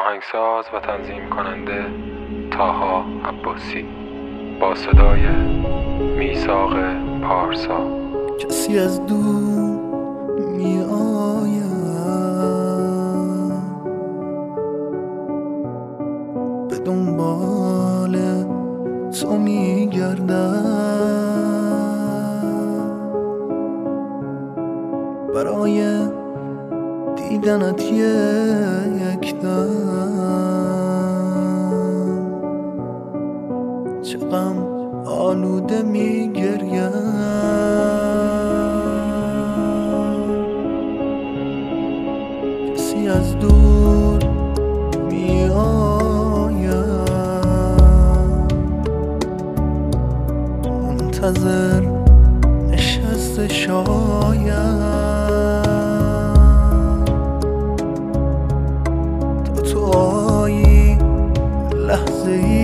آهنگساز و تنظیم کننده طاها عباسی با صدای میثاق پارسا. کسی از دور می آید به دنبال تو می گردد برای دیدنت یک دم چه غم آلوده می گرید. کسی از دور می آید منتظر نشسته شاید تا تو آیی لحظه ای